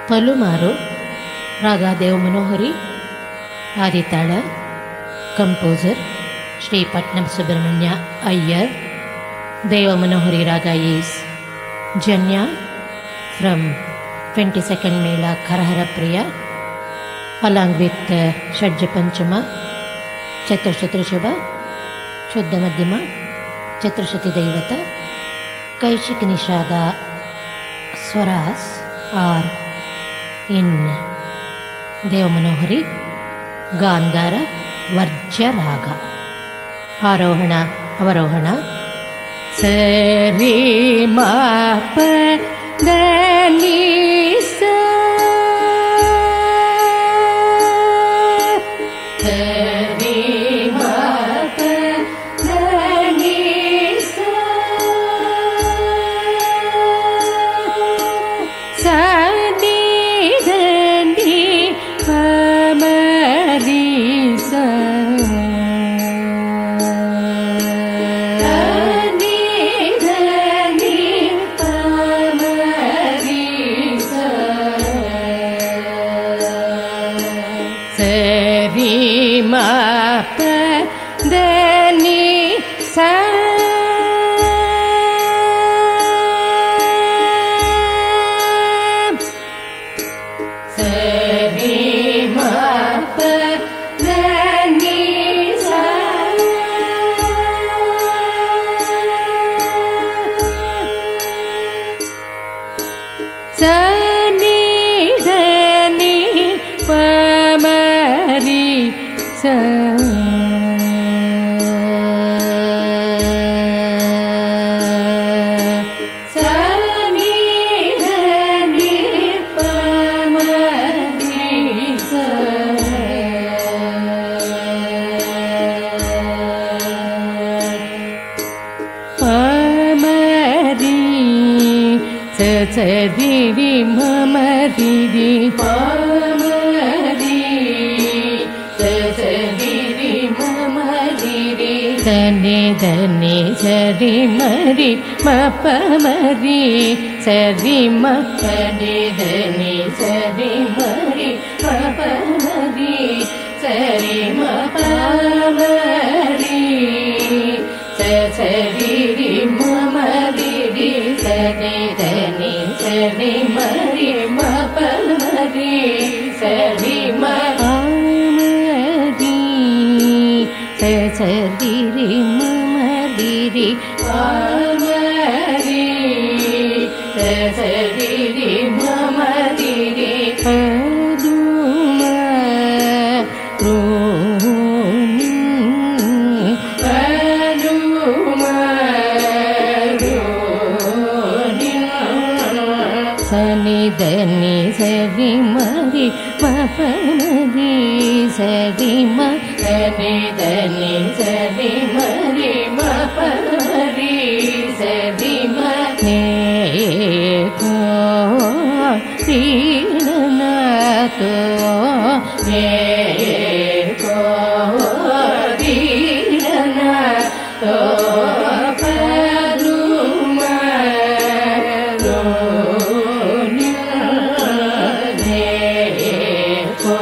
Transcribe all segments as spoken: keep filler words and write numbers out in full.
ಪಲುಮಾರು raga Devamanohari, Adi tala, composer Sri Patnam Subramanya Iyer. Devamanohari raga is janya from twenty second mela ಕರಹರ Priya, along with ಷಡ್ಜ ಪಂಚಮ, ಚತುರ್ಶತೃಷಭ, ಶುದ್ಧ ಮಧ್ಯಮ, ಚತುರ್ಶತಿ ದೈವತ, ಕೈಶಿಕ್ ನಿಷಾದ ಸ್ವರಾಸ್ ಆರ್ ಇನ್ ದೇವಮನೋಹರಿ. ಗಾಂಧಾರ ವರ್ಜ್ಯ ರಾಗ. ಆರೋಹಣ ಅವರೋಹಣ. ಸರಿ ಮ ಪ ದ ನಿ ಸ, ಸರಿ ಮ ಪ ದ ನಿ ಸ, ಸ ನಿ ದ ನಿ ಪ ಮ ರಿ ಸ, ಸರಿ ಮ ಪ ದ ನಿ ಸ, ಸರಿ ಮ ಪ ದ ನಿ ಸ, ಸ ನಿ ದ ನಿ ಪ ಮ ರಿ ಸ, ಸ ನಿ ದ ನಿ ಪ ಮ ರಿ ಸ, ಪ ಮ ರಿ ಸ, ಸ ರಿ ರಿ ಮ ಮ ರಿ ರಿ, ಪ ಮ ರಿ ಸ, ಸ ರಿ ರಿ ಮ ಮ ರಿ ರಿ, ಸ ನಿ ದ ನಿ ಸ ರಿ ಮ ರಿ ಮ ಪ ಮ ರಿ, ಸ ರಿ ಮ ಪ ನಿ ದ ನಿ ಸ ರಿ ಮ ರಿ ಮ ಪ ಮ ರಿ, ಸ ರಿ ಮ ಪ ಮ ರಿ, ಸ ಸ ರಿ ರಿ ಮ ಮ ರಿ ರಿ, ಸ ನಿ ದ ನಿ ಸ ರಿ ಮ ರಿ ಮ ಪ ಮ ರಿ, ಸ ರಿ ಮ ಪ ಮ ರಿ, ಸ ಸ ರಿ ರಿ ಮ ಮ ರಿ ರಿ, ಪ ಮ ರಿ, ಸ ಸ ರಿ ರಿ ಮ ಮ ರಿ ರಿ, ಪ ದು ಮ ರು ನಿ, ಪ ದು ಮ ರು ನಿ, ಸ ನಿ ದ ನಿ ಸ ರಿ ಮ ರಿ ಮ ಪ ಮ ರಿ, ಸ ರಿ ಮ, ಸ ನಿ ದ ನಿ ಸ ರಿ ಮ ರಿ ಮ ಪ ಮ ರಿ, ಸ ರಿ ಮ ನೆ ಕೋ ರಿ ನ ನ ತೋ, ನೆ ಕೋ ರಿ ನ ನ ತೋ, ಪ ದು ಮ ರು ನಿ, ನೆ ಕೋ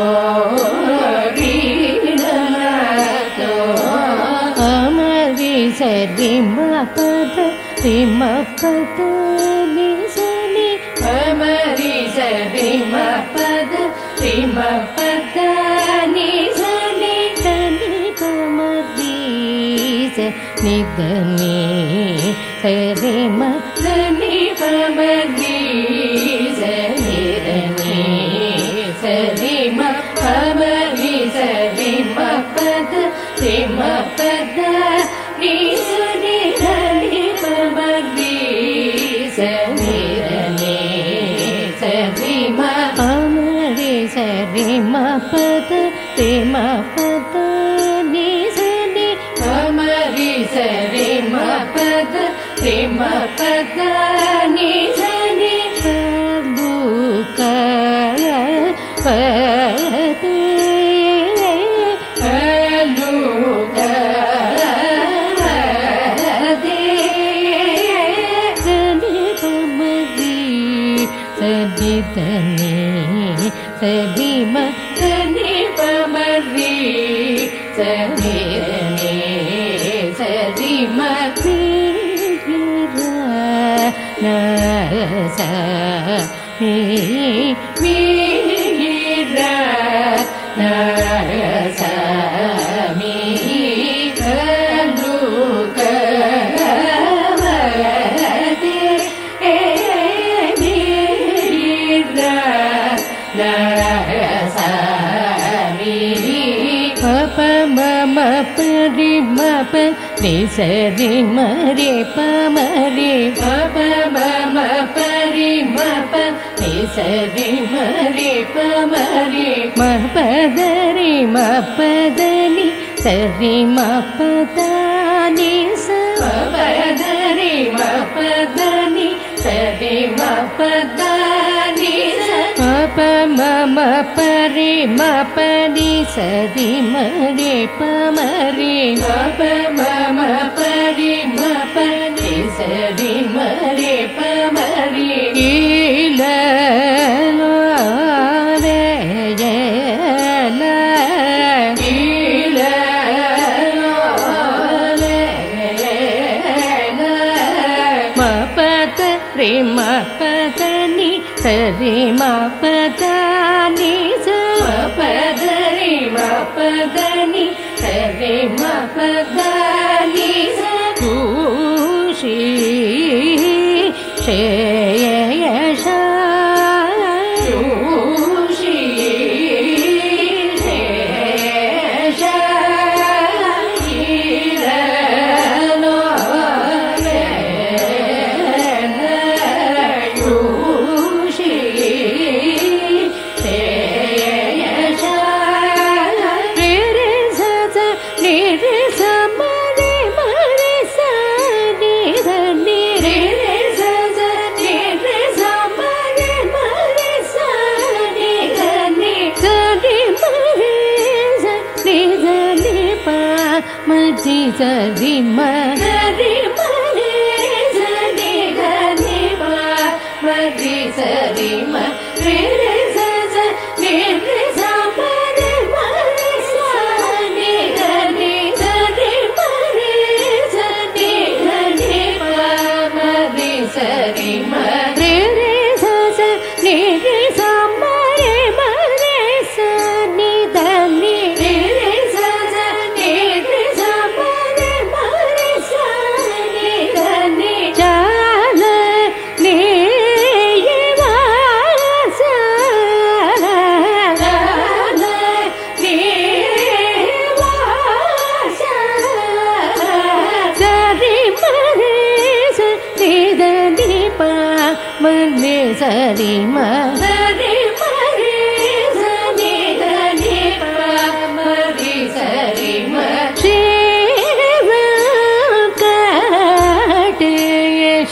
ರಿ ನ ನ ತೋ, ಪ ಮ ರಿ ಸ ರಿ ಮ ಪ ದ ರಿ ಮ ಪ ದ ನಿ ಸ ನಿ, ಪ ಮ ರಿ ಸ ರಿ ಮ ಪ ದ ರಿ ಮ ಪ ದ ನಿ ಸ ನಿ ದ ನಿ ಪ ಮ ರಿ, ಸ ನಿ ದ ನಿ ಸ ರಿ ಮ ದ ನಿ ಪ ಮ ರಿ, ಸ ನಿ ದ ನಿ ಸ ರಿ ಮ ಪ ಮ ರಿ, ಸ ರಿ ಮ ಪ ದ ರಿ ಮ ಪ ದ ನಿ ಸ ನಿ ದ ನಿ ಪ ಮ ರಿ, ಸ ನಿ ದ ನಿ ಸ ರಿ ಮ ಪ ಮ ರಿ, ಸ ರಿ ಮ ಪ ದ ರಿ ಮ ಪ ದ ನಿ ಸ ನಿ, ಪ ಮ ರಿ ಸ ರಿ ಮ ಪ ದ ರಿ ಮ ಪ ದ ನಿ ಸ ನಿ, ಪ ದು ಕ ಪ ದೆ, ಪ ದು ಕ ದೆ, ಸ ನಿ ಪ ಮ ರಿ, ಸ சதி தனி சதி மதனி பமரி சதி சதி மதி நச வீர நச மீ கந்துக மம பரி மப நிசரி மரி பமரி மப மம பரி மப நிசரி மரி பமரி மபதரி மபதனி சரி மபதனி மபதரி மபதனி சரி மபதனி மப மம பரி மபனி சரி மரி பமரி மப மம பரி மபனி சரி மரி பமரி ஈல மபதனி சரி மபதனி மபதரி மபதனி சரி மபதனி சூஷி சேயஷ சூஷி சேயஷ மதி சரி மரி மரி சரி கரி மதி சரி மரி சரி நிரி சமரி மரி சரி கரி சரி மரி சரி கரி மதி சரி மரி சரி நிரி சமரி மரி சரி தனி சரி மரி மரி சரி தனி மரி சரி மரி கட்டேஷ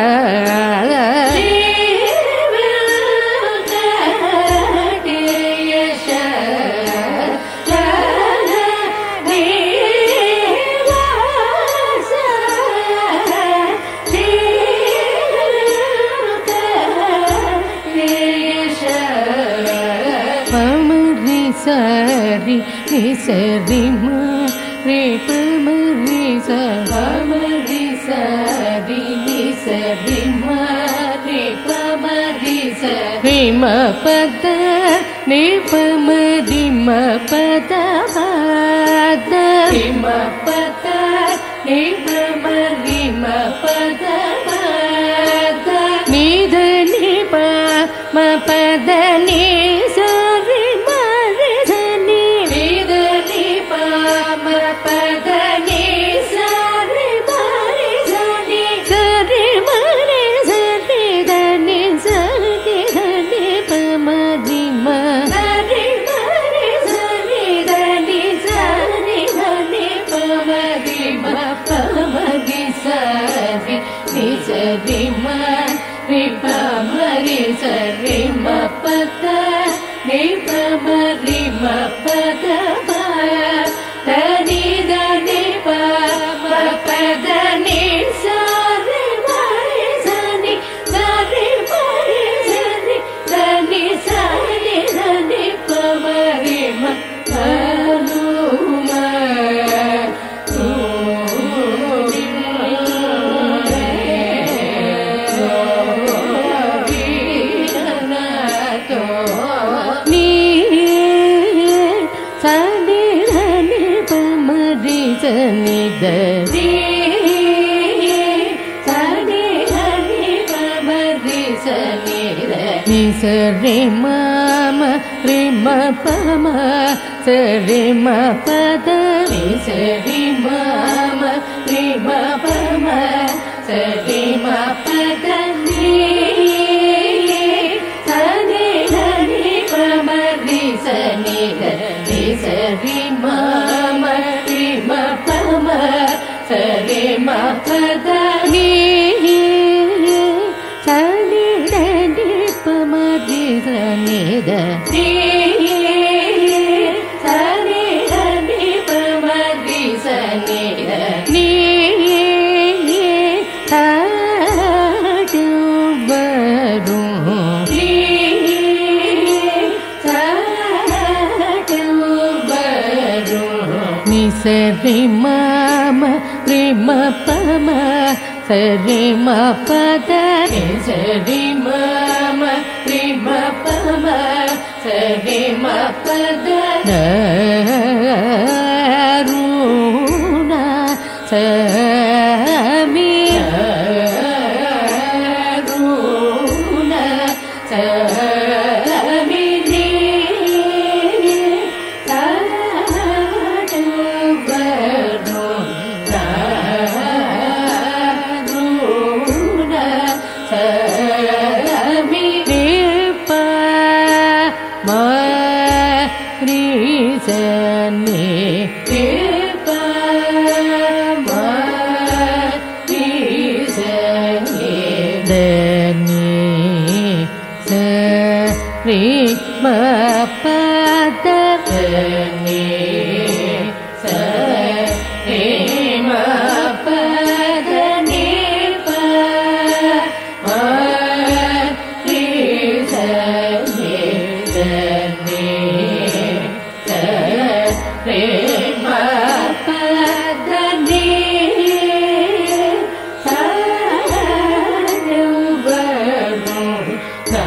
சரி சரி மரி பமரி சரி சரி சரி மரி பமரி சரி மபத நி பமரி மபத பத மபத நி பமரி மபத பத நித நி ப மபத நி சரி சரி மரி பமரி சரி மபத நி பமரி மபத தனி தனி பமபத நி சரி மரி சரி சரி மரி சரி ni sa re ma ma re ma pa ma sa re ma pa da ni sa re ma ma re ma pa ma sa re ma pa da ni sa ni da ni pa ma re sa ni da ni sa re ma ma re ma pa ma sa re ma pa da ni sa ni da ni pa ma re sa ni da ni sa ni da ni pa ma re sa ni da ni sa du varu ni sa du varu ni sa re ma ma re ma pa ma sa re ma pa da ni sa re ma ma re ma pa ma sa re ma pa da na ru na sa mi ru na sa mi ni sa du varu na ru na sa mi ni pa ma ri sa ni ni pa ma ri sa ni da ni sa re ma pa da ni sa re ma pa da ni pa ma ri sa ni da ni sa re ma pa da ni sa du varu na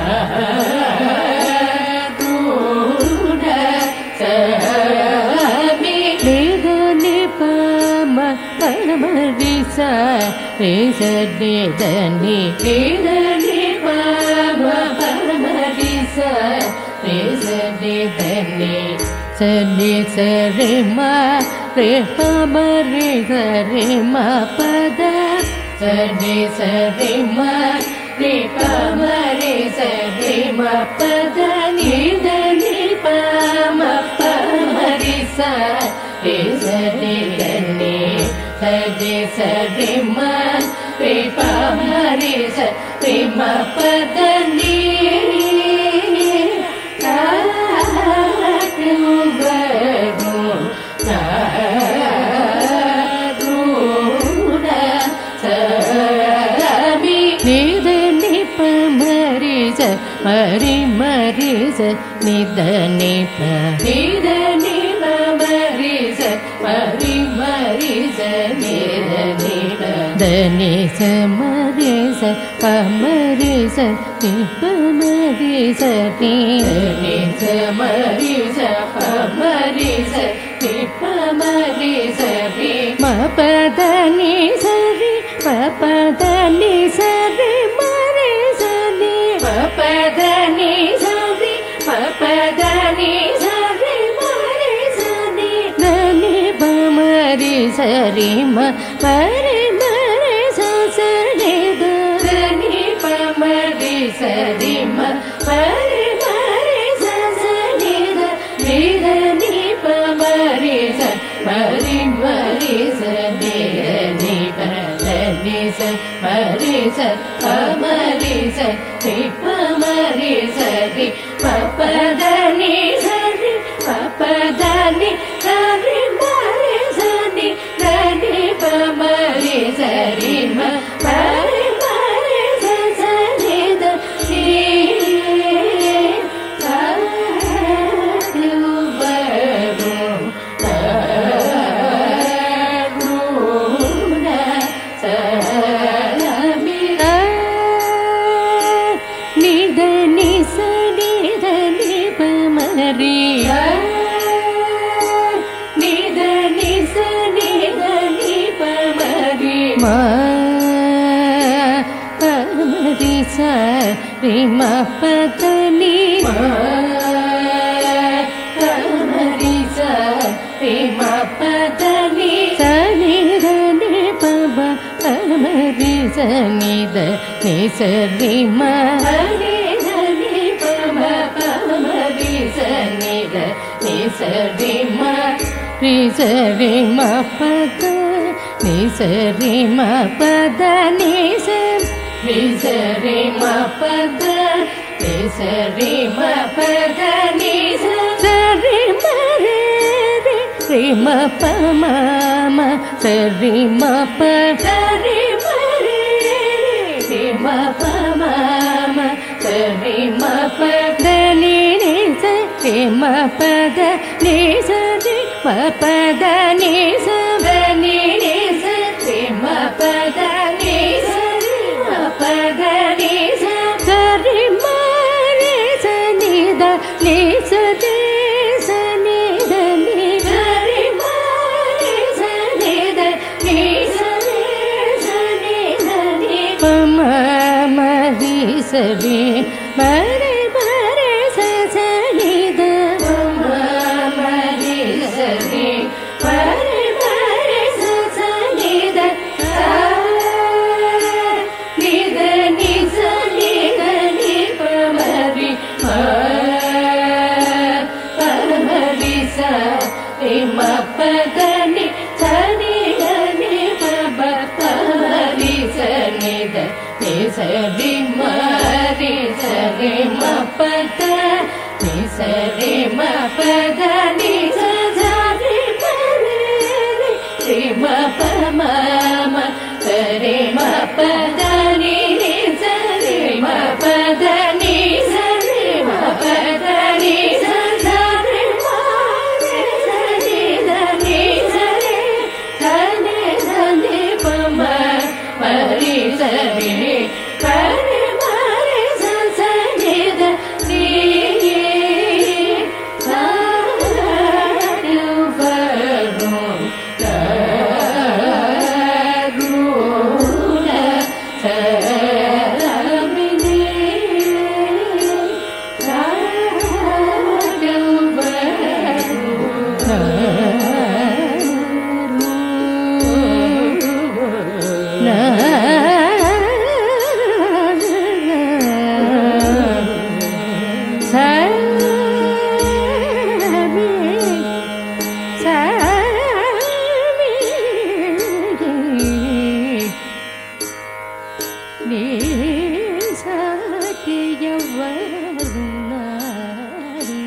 ru na sa mi ni da ni pa ma pa ma ri sa re sa ni da ni ni da ni pa ma pa ma ri sa re sa ni da ni sa ni sa re ma re pa ma re sa re ma pa da sa ni sa re ma re pa ma re sa re ma pa da ni da ni pa ma pa ma re sa re sa ni da ni sa ni sa re ma re pa ma re sa re ma pa da ni sa du varu na ru na sa mi ni da ni pa ma re sa ma re ma re sa ni da ni pa ni da ni pa ma re sa ma re ma re sa ni da ni pa da ni sa ma re sa pa ma re sa ni pa ma re sa ni da ni sa ma re sa pa ma re sa ni pa ma re sa ni ma pa da ni sa re pa pa da ni sa re ma re sa ni ma pa da ni sa re pa pa da ni sa re ma re sa ni da ni pa ma re sa re ma pa re ma re sa sa ni da da ni pa ma re sa re ma pa re ma re sa sa ni da ni da ni pa ma re sa ma re ma re sa ni da ni pa da ni sa ma re sa pa ma re sa ni pa ma re sa ni pa pa da ni sa re pa pa da ni sa re ma re sa ni da ni pa ma re sa re ma pa re ma re sa sa ni da ni sa du varu na ru na sa mi ri sa ri ma pa da ni ma ri sa ri ma pa da ni sa ni da ni pa ba ma ri sa ni da ni sa ri ma ni da ni pa ma pa ma ri sa ni da ni sa ri ma ri sa ri ma pa da ni sa ri ma pa da ni sa ri sa ri ma pa da ni sa ri ma pa da ni sa sa ri ma re re ri ma pa ma ma sa ri ma pa sa ri ma re re ri ma pa ma ma sa ri ma pa da ni ni sa ri ma pa da ni sa ri ma pa da ni sa da ni ni sa ri ma pa da ni sa ri ma pa da ni sa sa ri ma re sa ni da ni sa re sa ni da ni sa ri ma re sa ni da ni sa re sa ni da ni pa ma ma ri sa ri ma re ma re sa sa ni da pa ma ma ri sa ri ma re ma re sa sa ni da sa ni da ni sa ni da ni pa ma ri ma pa ma ri sa ri ma pa da ni sa ni da ni pa ba pa ma ri sa ni da ni sa ri ma ri sa ri ma pa da ni sa ri ma pa da ni sa sa ri ma re re ri ma pa ma ma sa ri ma pa da ni ni sa ri ma pa da ni sa ri ma pa da ni sa sa ri ma re sa ni da ni sa ri sa ni da ni pa ma ma ri sa ri pa ri ma re sa sa ni da ni sa du va ru da ru na sa mi ni sa du va ru na ru na sa mi sa mi ni sa ti ya va ru na ru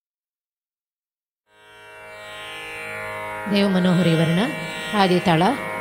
देव मनोहरी वर्ण आदि ताळ